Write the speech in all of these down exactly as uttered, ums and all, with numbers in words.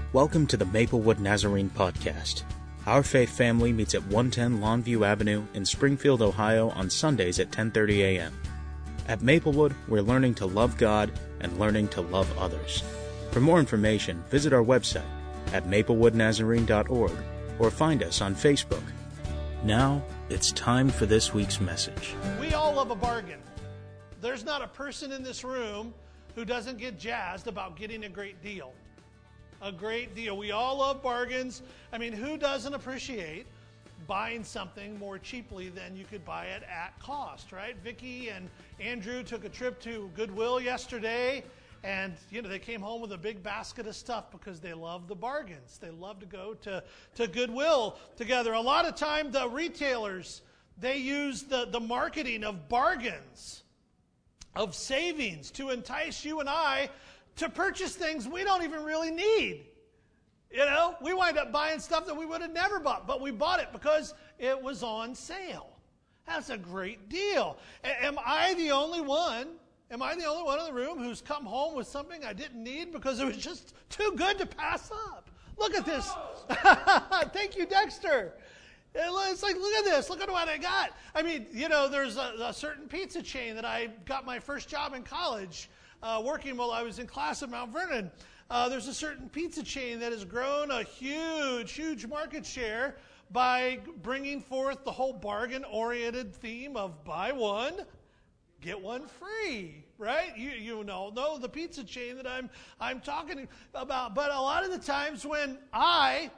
Welcome to the Maplewood Nazarene Podcast. Our faith family meets at one ten Longview Avenue in Springfield, Ohio on Sundays at ten thirty a.m. At Maplewood, we're learning to love God and learning to love others. For more information, visit our website at maplewood nazarene dot org or find us on Facebook. Now, it's time for this week's message. We all love a bargain. There's not a person in this room who doesn't get jazzed about getting a great deal. A great deal. We all love bargains. I mean, who doesn't appreciate buying something more cheaply than you could buy it at cost, right? Vicki and Andrew took a trip to Goodwill yesterday, and you know they came home with a big basket of stuff because they love the bargains. They love to go to, to Goodwill together. A lot of time the retailers, they use the, the marketing of bargains, of savings to entice you and I to purchase things we don't even really need. You know, we wind up buying stuff that we would have never bought, but we bought it because it was on sale. That's a great deal. A- am I the only one? Am I the only one in the room who's come home with something I didn't need because it was just too good to pass up? Look at this. Thank you, Dexter. It's like, look at this. Look at what I got. I mean, you know, there's a, a certain pizza chain that I got my first job in college uh, working while I was in class at Mount Vernon. Uh, there's a certain pizza chain that has grown a huge, huge market share by bringing forth the whole bargain-oriented theme of buy one, get one free, right? You you know know the pizza chain that I'm I'm talking about. But a lot of the times when I,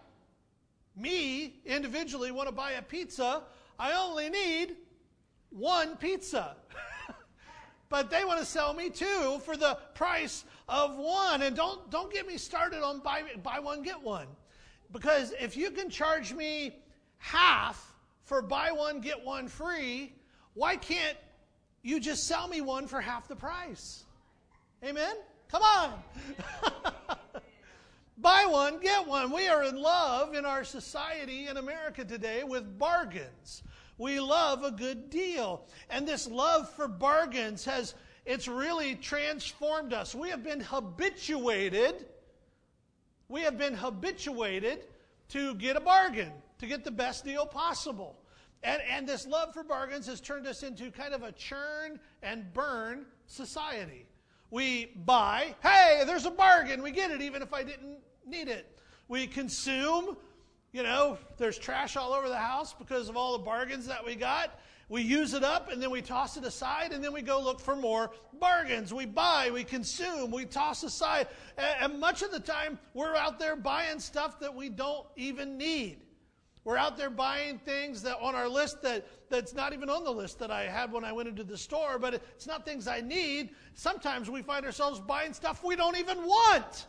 me, individually want to buy a pizza, I only need one pizza. But they want to sell me two for the price of one. And don't don't get me started on buy, buy one, get one. Because if you can charge me half for buy one, get one free, why can't you just sell me one for half the price? Amen? Come on. Buy one, get one. We are in love in our society in America today with bargains. We love a good deal. And this love for bargains has, it's really transformed us. We have been habituated, we have been habituated to get a bargain, to get the best deal possible. And, and this love for bargains has turned us into kind of a churn and burn society. We buy, hey, there's a bargain, we get it even if I didn't need it. We consume. You know, there's trash all over the house because of all the bargains that we got. We use it up and then we toss it aside and then we go look for more bargains. We buy, we consume, we toss aside. And much of the time we're out there buying stuff that we don't even need. We're out there buying things that on our list that, that's not even on the list that I had when I went into the store, but it's not things I need. Sometimes we find ourselves buying stuff we don't even want.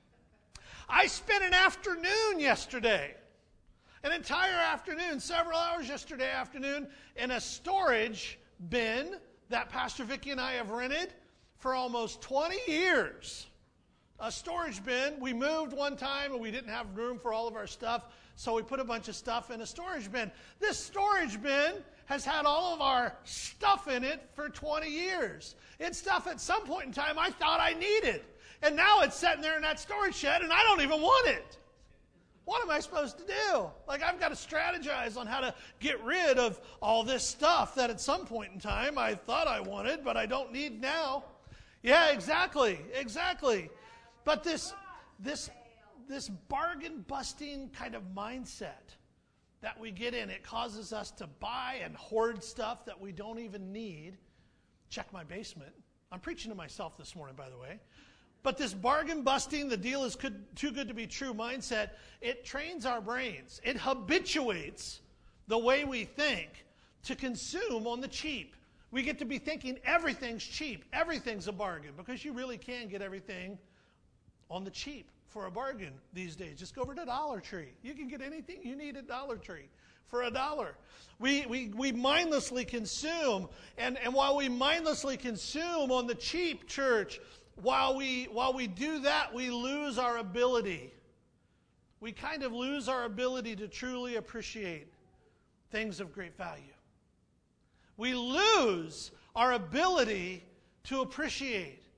I spent an afternoon yesterday. An entire afternoon, several hours yesterday afternoon, in a storage bin that Pastor Vicki and I have rented for almost twenty years. A storage bin. We moved one time and we didn't have room for all of our stuff, so we put a bunch of stuff in a storage bin. This storage bin has had all of our stuff in it for twenty years. It's stuff at some point in time I thought I needed. And now it's sitting there in that storage shed and I don't even want it. What am I supposed to do? Like, I've got to strategize on how to get rid of all this stuff that at some point in time I thought I wanted, but I don't need now. Yeah, exactly, exactly. But this, this, this bargain-busting kind of mindset that we get in, it causes us to buy and hoard stuff that we don't even need. Check my basement. I'm preaching to myself this morning, by the way. But this bargain busting, the deal is good, too good to be true mindset, it trains our brains. It habituates the way we think to consume on the cheap. We get to be thinking everything's cheap, everything's a bargain, because you really can get everything on the cheap for a bargain these days. Just go over to Dollar Tree. You can get anything you need at Dollar Tree for a dollar. We, we, we mindlessly consume, and, and while we mindlessly consume on the cheap, church, While we while we do that, we lose our ability. We kind of lose our ability to truly appreciate things of great value. We lose our ability to appreciate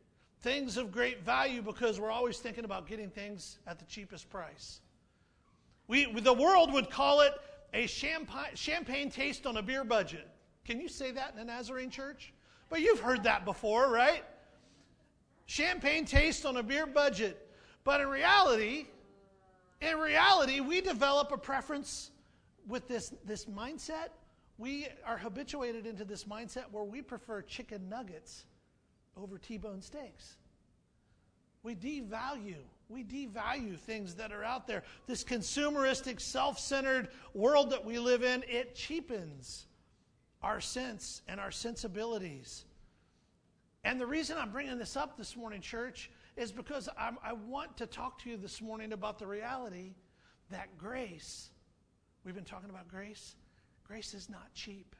things of great value because we're always thinking about getting things at the cheapest price. We, the world would call it a champagne, champagne taste on a beer budget. Can you say that in a Nazarene church? But you've heard that before, right? Champagne taste on a beer budget. But in reality, in reality, we develop a preference with this, this mindset. We are habituated into this mindset where we prefer chicken nuggets over T-bone steaks. We devalue, we devalue things that are out there. This consumeristic, self-centered world that we live in, it cheapens our sense and our sensibilities. And the reason I'm bringing this up this morning, church, is because I'm, I want to talk to you this morning about the reality that grace, we've been talking about grace, grace is not cheap.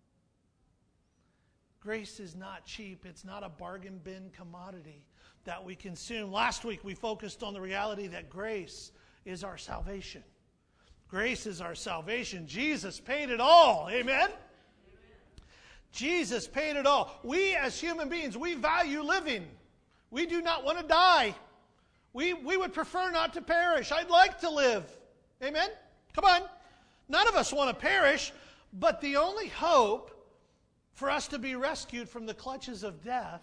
Grace is not cheap. It's not a bargain bin commodity that we consume. Last week we focused on the reality that grace is our salvation. Grace is our salvation. Jesus paid it all. Amen? Amen. Jesus paid it all. We as human beings, we value living. We do not want to die. We, we would prefer not to perish. I'd like to live. Amen? Come on. None of us want to perish, but the only hope for us to be rescued from the clutches of death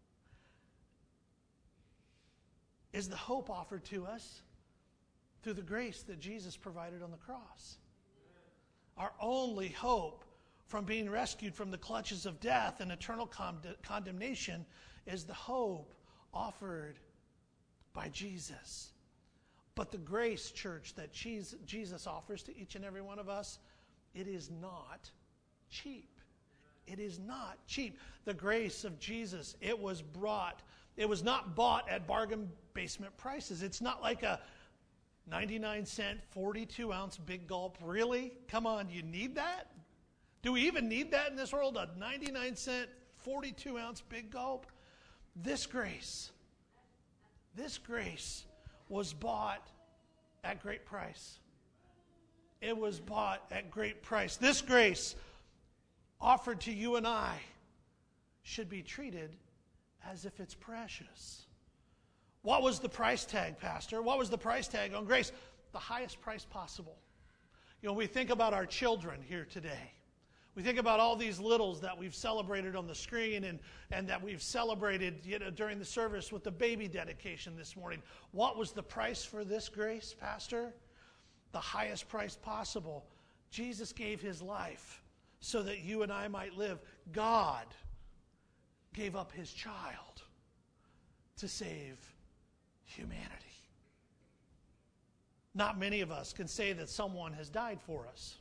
is the hope offered to us through the grace that Jesus provided on the cross. Our only hope from being rescued from the clutches of death and eternal con- condemnation is the hope offered by Jesus. But the grace, church, that Jesus offers to each and every one of us, it is not cheap. It is not cheap. The grace of Jesus, it was brought, it was not bought at bargain basement prices. It's not like a ninety-nine cent, forty-two ounce big gulp. Really? Come on, you need that? Do we even need that in this world? A ninety-nine cent, forty-two ounce big gulp? This grace, this grace was bought at great price. It was bought at great price. This grace offered to you and I should be treated as if it's precious. What was the price tag, Pastor? What was the price tag on grace? The highest price possible. You know, we think about our children here today. We think about all these littles that we've celebrated on the screen and, and that we've celebrated, you know, during the service with the baby dedication this morning. What was the price for this grace, Pastor? The highest price possible. Jesus gave his life so that you and I might live. God gave up his child to save humanity. Not many of us can say that someone has died for us.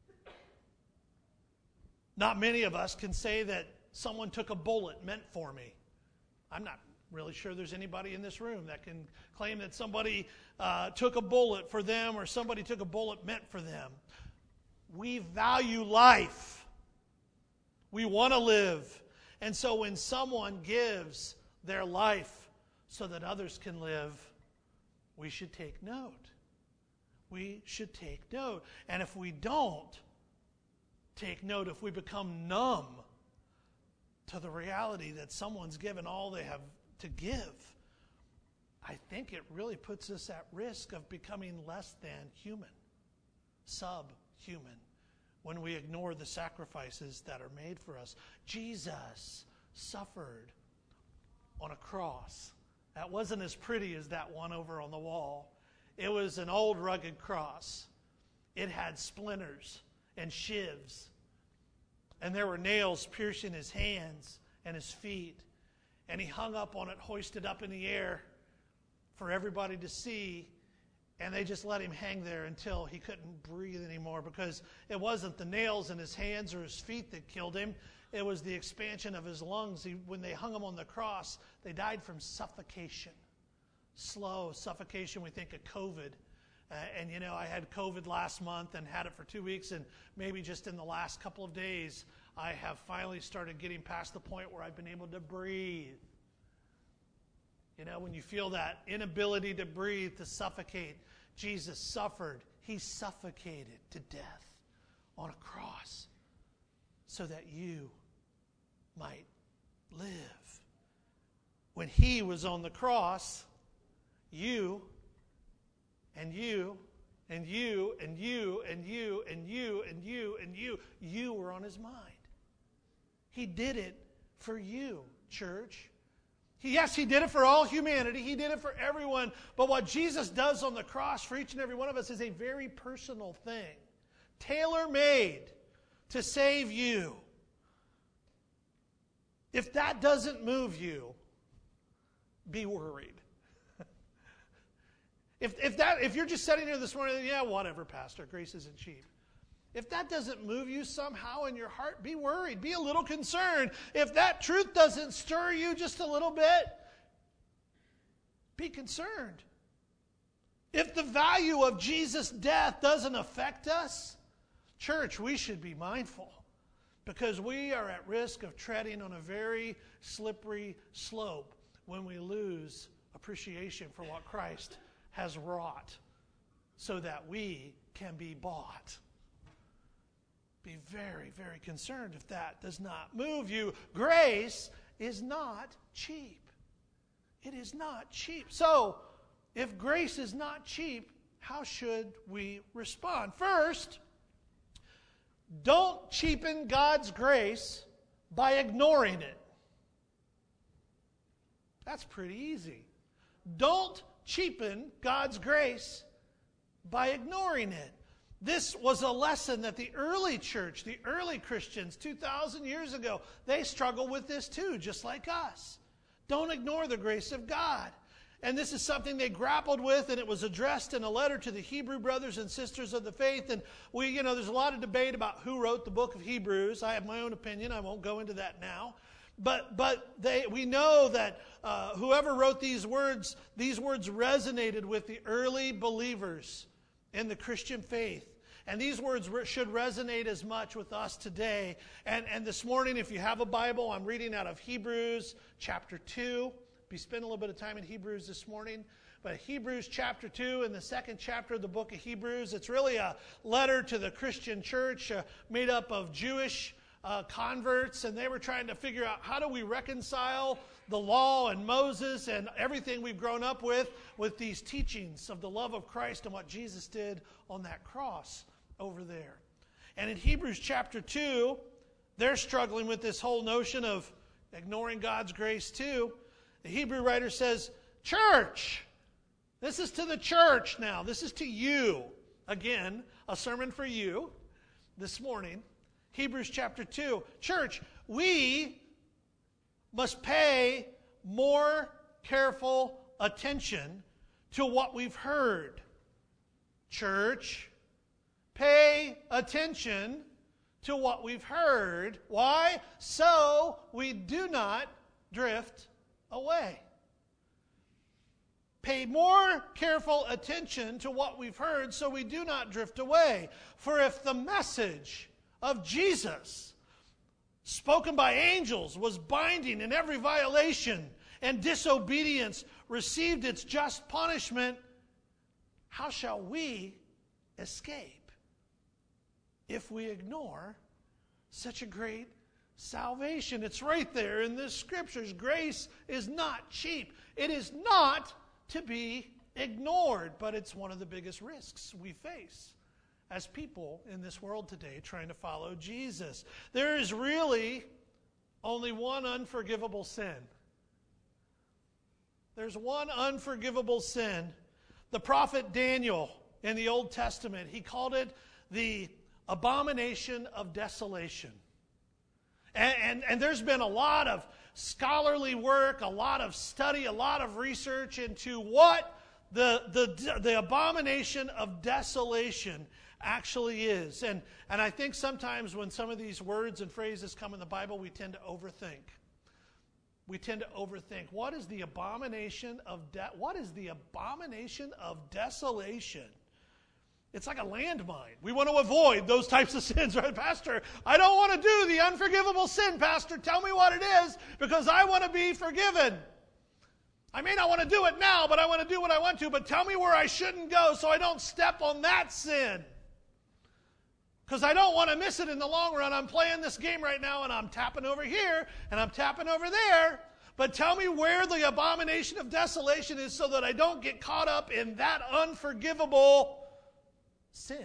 Not many of us can say that someone took a bullet meant for me. I'm not really sure there's anybody in this room that can claim that somebody uh, took a bullet for them or somebody took a bullet meant for them. We value life. We want to live. And so when someone gives their life so that others can live, we should take note. We should take note. And if we don't take note, if we become numb to the reality that someone's given all they have to give, I think it really puts us at risk of becoming less than human, subhuman, when we ignore the sacrifices that are made for us. Jesus suffered on a cross. That wasn't as pretty as that one over on the wall. It was an old rugged cross. It had splinters and shivs. And there were nails piercing his hands and his feet. And he hung up on it, hoisted up in the air for everybody to see. And they just let him hang there until he couldn't breathe anymore, because it wasn't the nails in his hands or his feet that killed him. It was the expansion of his lungs. He, when they hung him on the cross, they died from suffocation. Slow suffocation. We think of COVID. Uh, and, you know, I had COVID last month and had it for two weeks. And maybe just in the last couple of days, I have finally started getting past the point where I've been able to breathe. You know, when you feel that inability to breathe, to suffocate, Jesus suffered. He suffocated to death on a cross so that you might live. when he was on the cross, you and you and you and you and you and you and you and you, you were on his mind. He did it for you, church. He, yes, he did it for all humanity. He did it for everyone. But what Jesus does on the cross for each and every one of us is a very personal thing, tailor-made to save you. If that doesn't move you, be worried. if if that if you're just sitting here this morning, yeah, whatever, Pastor, grace isn't cheap. If that doesn't move you somehow in your heart, be worried. Be a little concerned. If that truth doesn't stir you just a little bit, be concerned. If the value of Jesus' death doesn't affect us, church, we should be mindful, because we are at risk of treading on a very slippery slope when we lose appreciation for what Christ has wrought so that we can be bought. Be very, very concerned if that does not move you. Grace is not cheap. It is not cheap. So, if grace is not cheap, how should we respond? First, don't cheapen God's grace by ignoring it. That's pretty easy. Don't cheapen God's grace by ignoring it. This was a lesson that the early church, the early Christians two thousand years ago, they struggled with this too, just like us. Don't ignore the grace of God. And this is something they grappled with, and it was addressed in a letter to the Hebrew brothers and sisters of the faith. And we, you know, there's a lot of debate about who wrote the book of Hebrews. I have my own opinion. I won't go into that now. But but they we know that uh, whoever wrote these words, these words resonated with the early believers in the Christian faith. And these words re- should resonate as much with us today. And, and this morning, if you have a Bible, I'm reading out of Hebrews chapter two. We spent a little bit of time in Hebrews this morning. But Hebrews chapter two, in the second chapter of the book of Hebrews, it's really a letter to the Christian church uh, made up of Jewish uh, converts. And they were trying to figure out, how do we reconcile the law and Moses and everything we've grown up with, with these teachings of the love of Christ and what Jesus did on that cross over there. And in Hebrews chapter two, they're struggling with this whole notion of ignoring God's grace too. The Hebrew writer says, church, this is to the church now. This is to you. Again, a sermon for you this morning. Hebrews chapter two. Church, we must pay more careful attention to what we've heard. Church, pay attention to what we've heard. Why? So we do not drift away. Pay more careful attention to what we've heard so we do not drift away. For if the message of Jesus spoken by angels was binding, and every violation and disobedience received its just punishment, how shall we escape if we ignore such a great salvation? It's right there in the scriptures. Grace is not cheap. It is not to be ignored, but it's one of the biggest risks we face as people in this world today trying to follow Jesus. There is really only one unforgivable sin. There's one unforgivable sin. The prophet Daniel in the Old Testament, he called it the abomination of desolation. And, and, and there's been a lot of scholarly work, a lot of study, a lot of research into what the, the, the abomination of desolation actually is. And, and I think sometimes when some of these words and phrases come in the Bible, we tend to overthink. We tend to overthink. What is the abomination of de- what is the abomination of desolation? It's like a landmine. We want to avoid those types of sins, right, Pastor? I don't want to do the unforgivable sin, Pastor. Tell me what it is, because I want to be forgiven. I may not want to do it now, but I want to do what I want to. But tell me where I shouldn't go so I don't step on that sin. Because I don't want to miss it in the long run. I'm playing this game right now, and I'm tapping over here, and I'm tapping over there. But tell me where the abomination of desolation is so that I don't get caught up in that unforgivable sin.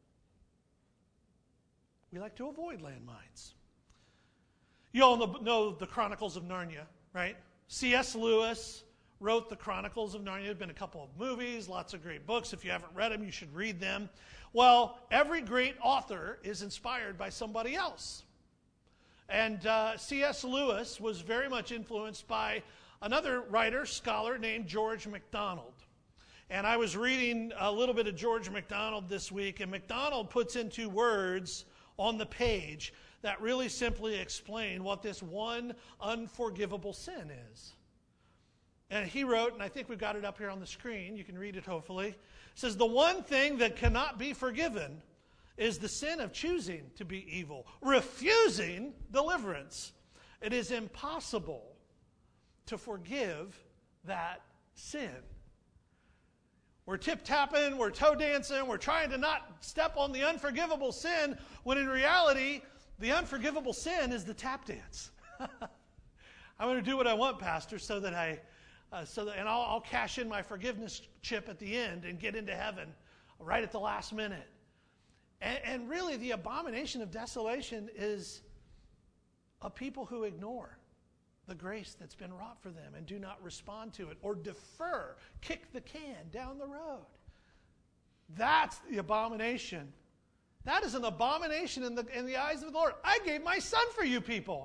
We like to avoid landmines. You all know the Chronicles of Narnia, right? C S Lewis wrote the Chronicles of Narnia. There have been a couple of movies, lots of great books. If you haven't read them, you should read them. Well, every great author is inspired by somebody else. And uh, C S Lewis was very much influenced by another writer, scholar named George MacDonald. And I was reading a little bit of George MacDonald this week, and MacDonald puts into words on the page that really simply explain what this one unforgivable sin is. And he wrote, and I think we've got it up here on the screen, you can read it hopefully. It says, the one thing that cannot be forgiven is the sin of choosing to be evil, refusing deliverance. It is impossible to forgive that sin. We're tip-tapping, we're toe dancing, we're trying to not step on the unforgivable sin, when in reality, the unforgivable sin is the tap dance. I'm going to do what I want, Pastor, so that I, uh, so that, and I'll, I'll cash in my forgiveness chip at the end and get into heaven right at the last minute. And, and really, the abomination of desolation is a people who ignore the grace that's been wrought for them and do not respond to it or defer, kick the can down the road. That's the abomination. That is an abomination in the, in the eyes of the Lord. I gave my son for you people.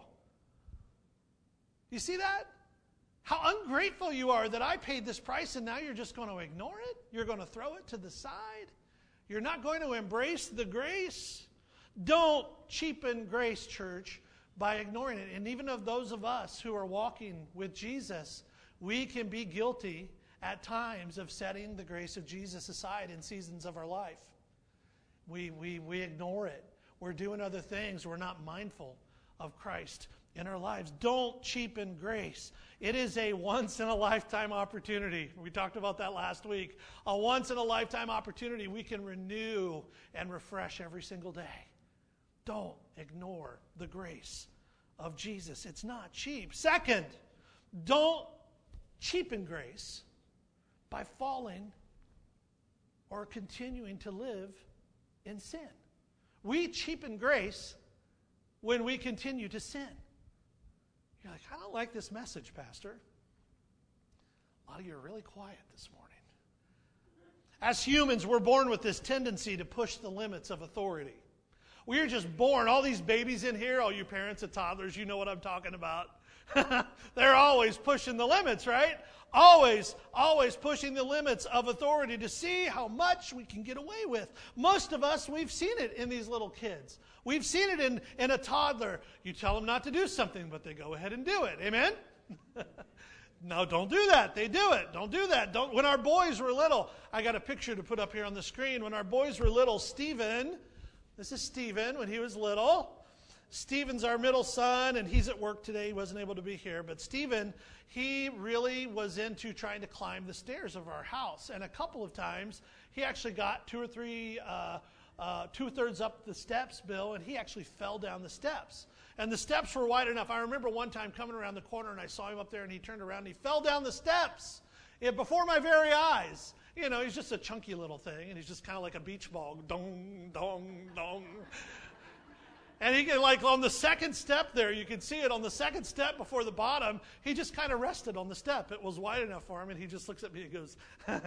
You see that? How ungrateful you are that I paid this price and now you're just going to ignore it? You're going to throw it to the side? You're not going to embrace the grace? Don't cheapen grace, church, by ignoring it. And even of those of us who are walking with Jesus, we can be guilty at times of setting the grace of Jesus aside in seasons of our life. We, we, we ignore it. We're doing other things. We're not mindful of Christ in our lives. Don't cheapen grace. It is a once-in-a-lifetime opportunity. We talked about that last week. A once-in-a-lifetime opportunity we can renew and refresh every single day. Don't ignore the grace of Jesus. It's not cheap. Second, don't cheapen grace by falling or continuing to live in sin. We cheapen grace when we continue to sin. You're like, I don't like this message, Pastor. A lot of you are really quiet this morning. As humans, we're born with this tendency to push the limits of authority. We are just born, all these babies in here, all you parents of toddlers, you know what I'm talking about. They're always pushing the limits, right? Always, always pushing the limits of authority to see how much we can get away with. Most of us, we've seen it in these little kids. We've seen it in, in a toddler. You tell them not to do something, but they go ahead and do it. Amen? No, don't do that. They do it. Don't do that. Don't. When our boys were little, I got a picture to put up here on the screen. When our boys were little, Stephen, this is Stephen when he was little. Stephen's our middle son, and he's at work today. He wasn't able to be here. But Stephen, he really was into trying to climb the stairs of our house. And a couple of times, he actually got two or three, uh, uh, two-thirds up the steps, Bill, and he actually fell down the steps. And the steps were wide enough. I remember one time coming around the corner, and I saw him up there, and he turned around, and he fell down the steps yeah, before my very eyes. You know, he's just a chunky little thing, and he's just kind of like a beach ball. Dong, dong, dong. And he can, like, on the second step there, you can see it on the second step before the bottom, he just kind of rested on the step. It was wide enough for him, and he just looks at me and goes,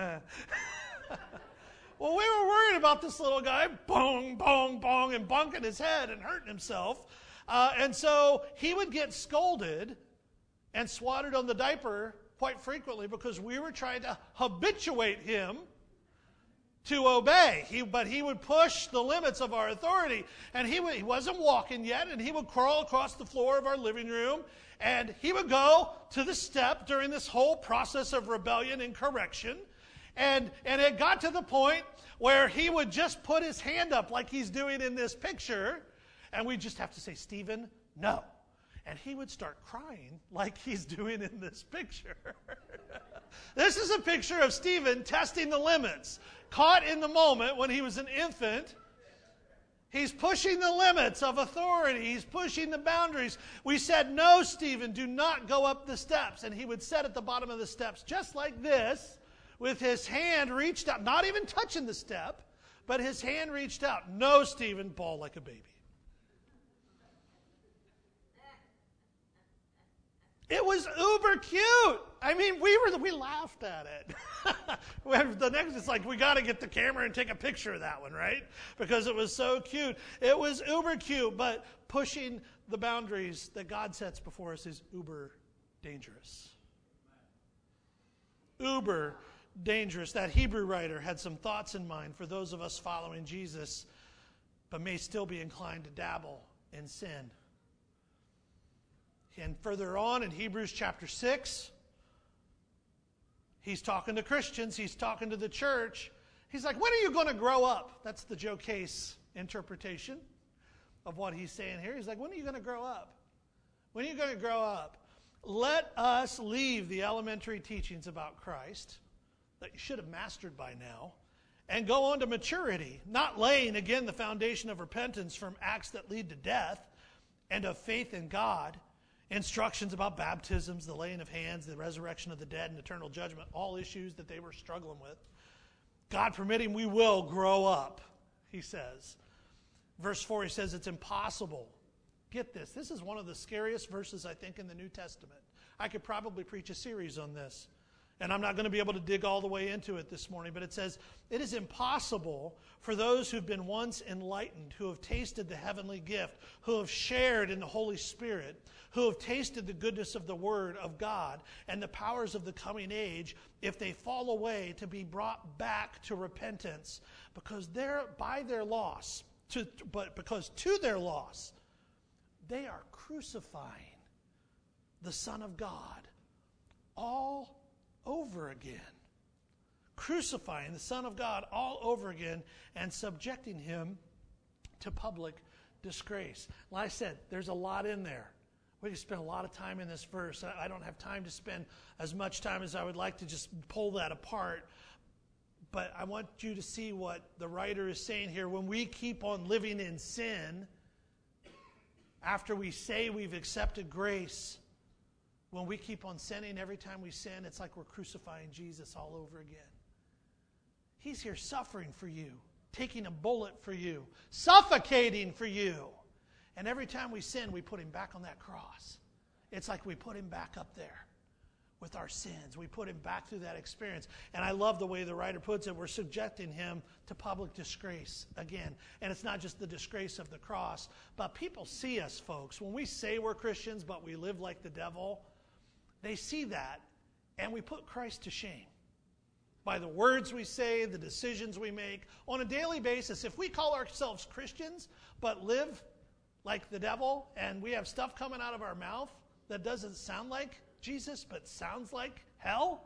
well, we were worried about this little guy, bong, bong, bong, and bonking his head and hurting himself. Uh, and so he would get scolded and swatted on the diaper quite frequently because we were trying to habituate him to obey. He, but he would push the limits of our authority. And he, would, he wasn't walking yet, and he would crawl across the floor of our living room, and he would go to the step during this whole process of rebellion and correction. And, and it got to the point where he would just put his hand up like he's doing in this picture, and we'd just have to say, Stephen, no. And he would start crying like he's doing in this picture. This is a picture of Stephen testing the limits. Caught in the moment when he was an infant, He's pushing the limits of authority. He's pushing the boundaries. We said, no, Stephen, do not go up the steps. And he would sit at the bottom of the steps just like this, with his hand reached out, not even touching the step, but his hand reached out. No, Stephen, bawl like a baby. It was uber cute. I mean, we were we laughed at it. The next, it's like, we got to get the camera and take a picture of that one, right? Because it was so cute. It was uber cute, but pushing the boundaries that God sets before us is uber dangerous. Uber dangerous. That Hebrew writer had some thoughts in mind for those of us following Jesus, but may still be inclined to dabble in sin. And further on in Hebrews chapter six, he's talking to Christians, he's talking to the church. He's like, when are you going to grow up? That's the Joe Case interpretation of what he's saying here. He's like, when are you going to grow up? When are you going to grow up? Let us leave the elementary teachings about Christ that you should have mastered by now and go on to maturity, not laying again the foundation of repentance from acts that lead to death and of faith in God. Instructions about baptisms, the laying of hands, the resurrection of the dead, and eternal judgment, all issues that they were struggling with. God permitting, we will grow up, he says. Verse four, he says it's impossible. Get this. This is one of the scariest verses, I think, in the New Testament. I could probably preach a series on this, and I'm not going to be able to dig all the way into it this morning, but it says, it is impossible for those who've been once enlightened, who have tasted the heavenly gift, who have shared in the Holy Spirit, who have tasted the goodness of the Word of God and the powers of the coming age, if they fall away, to be brought back to repentance, because they're by their loss, to, but because to their loss, they are crucifying the Son of God all over again. Crucifying the Son of God all over again and subjecting him to public disgrace. Like I said, there's a lot in there. We can spend a lot of time in this verse. I don't have time to spend as much time as I would like to just pull that apart. But I want you to see what the writer is saying here. When we keep on living in sin, after we say we've accepted grace, when we keep on sinning every time we sin, it's like we're crucifying Jesus all over again. He's here suffering for you, taking a bullet for you, suffocating for you. And every time we sin, we put him back on that cross. It's like we put him back up there with our sins. We put him back through that experience. And I love the way the writer puts it. We're subjecting him to public disgrace again. And it's not just the disgrace of the cross, but people see us, folks. When we say we're Christians, but we live like the devil, they see that, and we put Christ to shame. By the words we say, the decisions we make, on a daily basis. If we call ourselves Christians, but live like the devil, and we have stuff coming out of our mouth that doesn't sound like Jesus, but sounds like hell,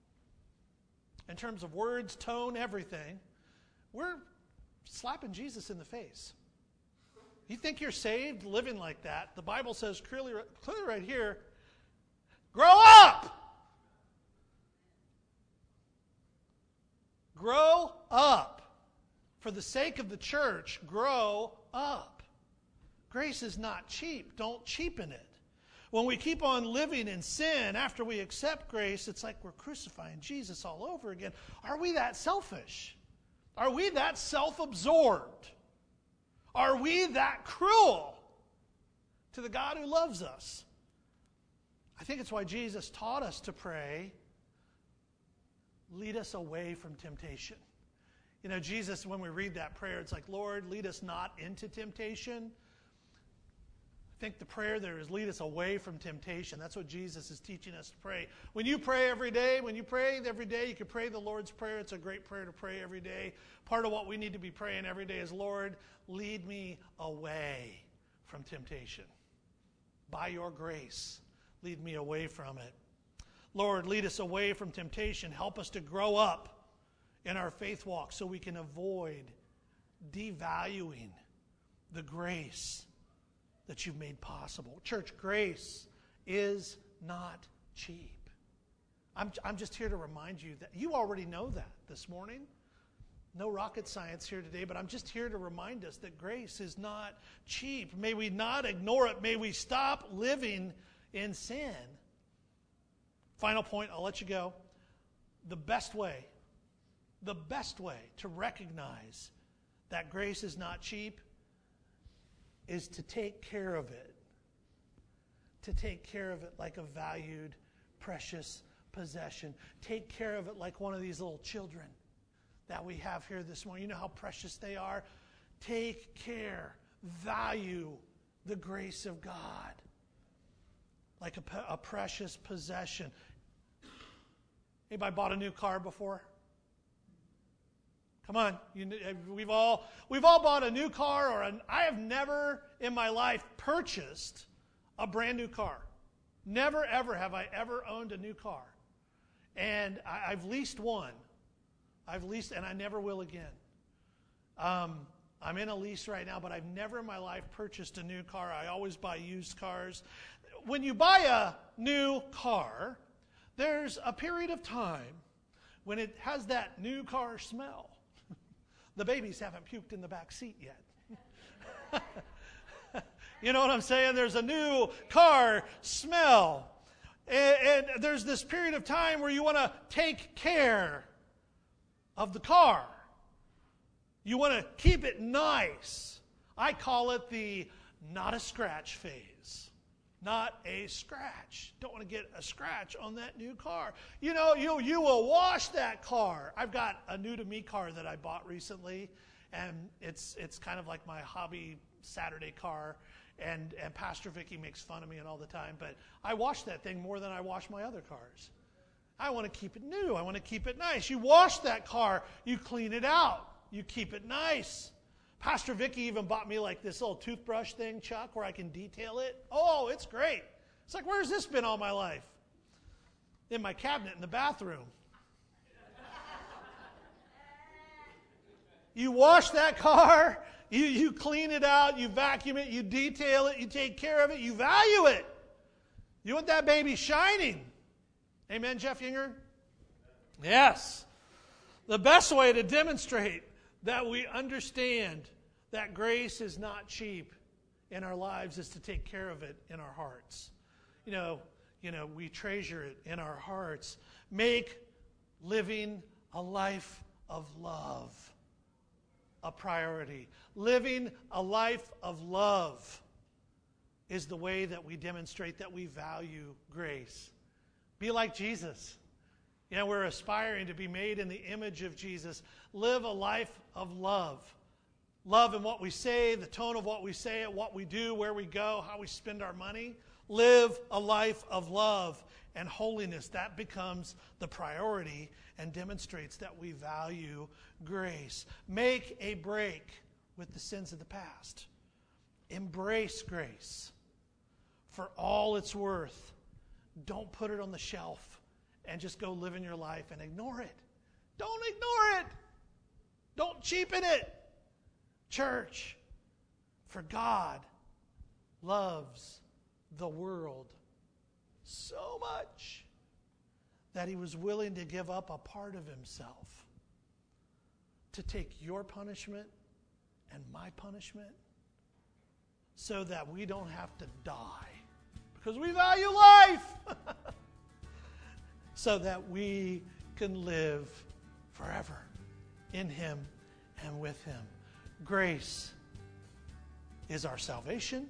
in terms of words, tone, everything, we're slapping Jesus in the face. You think you're saved living like that? The Bible says clearly, clearly right here, grow up! Grow up. For the sake of the church, grow up. Grace is not cheap. Don't cheapen it. When we keep on living in sin after we accept grace, it's like we're crucifying Jesus all over again. Are we that selfish? Are we that self-absorbed? Are we that cruel to the God who loves us? I think it's why Jesus taught us to pray, lead us away from temptation. You know, Jesus, when we read that prayer, it's like, Lord, lead us not into temptation. I think the prayer there is lead us away from temptation. That's what Jesus is teaching us to pray. When you pray every day, when you pray every day, you can pray the Lord's Prayer. It's a great prayer to pray every day. Part of what we need to be praying every day is, Lord, lead me away from temptation. By your grace, lead me away from it. Lord, lead us away from temptation. Help us to grow up in our faith walk so we can avoid devaluing the grace that you've made possible. Church, grace is not cheap. I'm, I'm just here to remind you that you already know that this morning. No rocket science here today, but I'm just here to remind us that grace is not cheap. May we not ignore it. May we stop living in sin. Final point, I'll let you go. The best way, the best way to recognize that grace is not cheap is to take care of it. To take care of it like a valued, precious possession. Take care of it like one of these little children that we have here this morning. You know how precious they are? Take care, value the grace of God like a, a precious possession. Anybody bought a new car before? Come on, you, we've all we've all bought a new car, or an, I have never in my life purchased a brand new car. Never ever have I ever owned a new car, and I, I've leased one. I've leased, and I never will again. Um, I'm in a lease right now, but I've never in my life purchased a new car. I always buy used cars. When you buy a new car, there's a period of time when it has that new car smell. The babies haven't puked in the back seat yet. You know what I'm saying? There's a new car smell. And, and there's this period of time where you want to take care of the car. You want to keep it nice. I call it the not a scratch phase. Not a scratch. Don't want to get a scratch on that new car. You know, you, you will wash that car. I've got a new to me car that I bought recently, and it's it's kind of like my hobby Saturday car. And, and Pastor Vicky makes fun of me and all the time, but I wash that thing more than I wash my other cars. I want to keep it new. I want to keep it nice. You wash that car, you clean it out, you keep it nice. Pastor Vicky even bought me like this little toothbrush thing, Chuck, where I can detail it. Oh, it's great. It's like, where's this been all my life? In my cabinet in the bathroom. You wash that car, you, you clean it out, you vacuum it, you detail it, you take care of it, you value it. You want that baby shining. Amen, Jeff Yinger? Yes. The best way to demonstrate that we understand that grace is not cheap in our lives is to take care of it in our hearts. You know, you know, we treasure it in our hearts. Make living a life of love a priority. Living a life of love is the way that we demonstrate that we value grace. Be like Jesus. You know, we're aspiring to be made in the image of Jesus. Live a life of love. Love in what we say, the tone of what we say, what we do, where we go, how we spend our money. Live a life of love and holiness. That becomes the priority and demonstrates that we value grace. Make a break with the sins of the past. Embrace grace for all it's worth. Don't put it on the shelf and just go live in your life and ignore it. Don't ignore it. Don't cheapen it. Church, for God loves the world so much that he was willing to give up a part of himself to take your punishment and my punishment so that we don't have to die because we value life. So that we can live forever in him and with him. Grace is our salvation.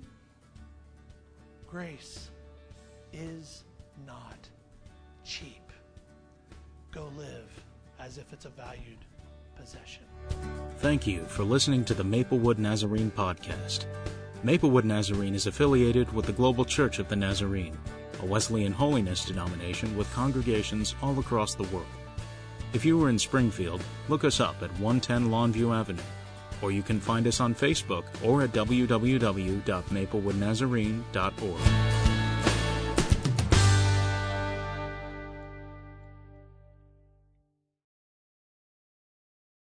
Grace is not cheap. Go live as if it's a valued possession. Thank you for listening to the Maplewood Nazarene podcast. Maplewood Nazarene is affiliated with the Global Church of the Nazarene, a Wesleyan holiness denomination with congregations all across the world. If you are in Springfield, look us up at one ten Longview Avenue, or you can find us on Facebook or at w w w dot maplewood nazarene dot org.